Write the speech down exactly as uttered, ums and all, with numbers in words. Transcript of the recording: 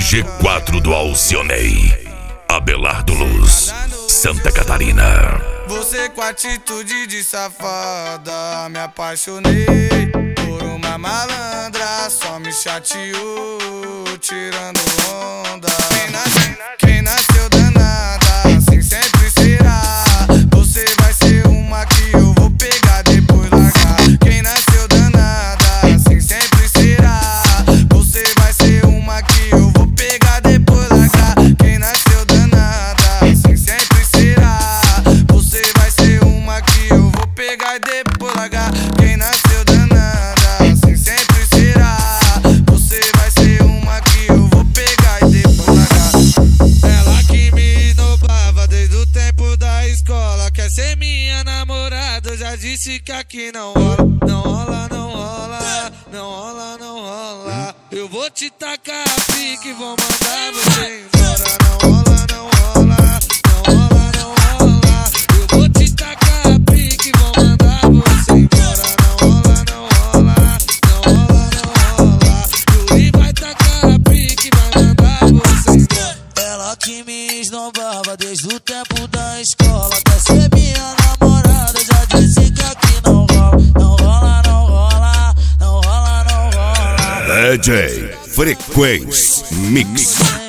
G quatro do Alcionei, Abelardo Luz, Santa Catarina. Você com atitude de safada, me apaixonei por uma malandra, só me chateou, tirando onda. Quem nasceu, quem nasceu danada, assim sempre será. Você vai ser uma que eu vou pegar, depois largar. Quem nasceu danada, assim sempre será. Você vai ser uma que eu vou pegar, depois largar. Quem nasceu danada, assim sempre será. Você vai ser uma que eu vou pegar e depois largar. Quem nasceu danada, assim sempre será. Você vai ser uma que eu vou pegar e depois largar. Ela que me esnobava desde o tempo da escola, quer ser minha namorada, eu já disse que aqui não rola. Não rola, não rola, não rola, não rola. Eu vou te tacar a pique, vou mandar você embora. Não rola, não rola, não rola, não rola. Eu vou te tacar a pique, vou mandar você embora. Não rola, não rola, não rola, não rola. Yuri vai tacar a pique, vai mandar você embora. Ela que me esnobava desde o tempo da escola, quer ser minha namorada, já disse que aqui não rola. Não rola, não rola, não rola, não rola. D J Frequência Mix.